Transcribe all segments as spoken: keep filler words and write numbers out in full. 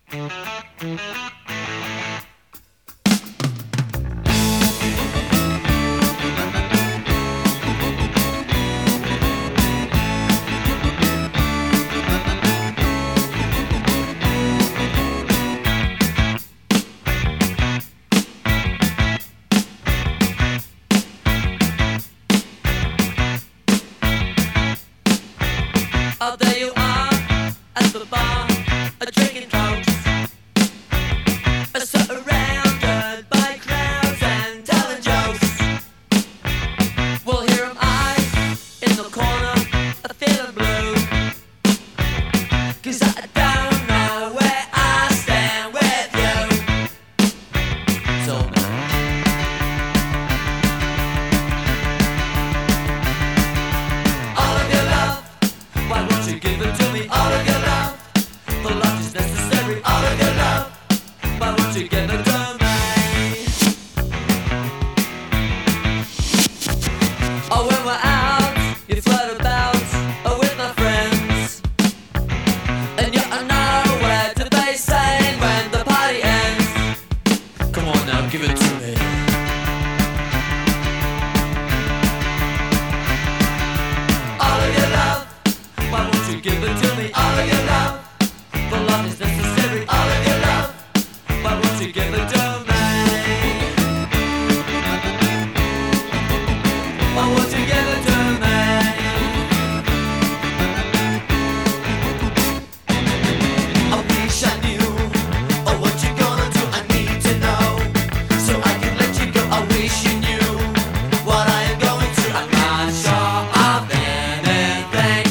Oh, there you are at the bar, a drinking cokes, surrounded by crowds and telling jokes. Well, here am I in the corner, feeling blue, 'cause I don't know where I stand with you. So all of your love, why won't you give it to me? All of your love, the love is necessary. All of your love, why won't you give it to me? Oh, when we're out, you flirt about oh, with my friends, and you're nowhere to be seen when the party ends. Come on now, give it to me. All of your love, why won't you give it to me? All of your love, the love is necessary. All of your love, why won't you give it to me? Why won't you give it to me? I wish I knew oh, what you gonna do. I need to know so I can let you go. I wish you knew what I am going through. I'm not sure of anything.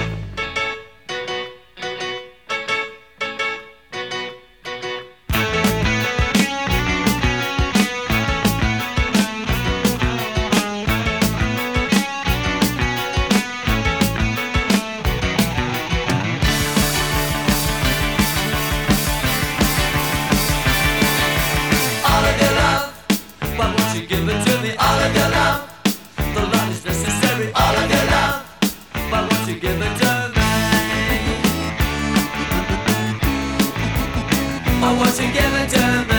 All of your love, why won't you give it to me? All of your love, the love is necessary. All of your love, why won't you give it to me? Why won't you give it to me?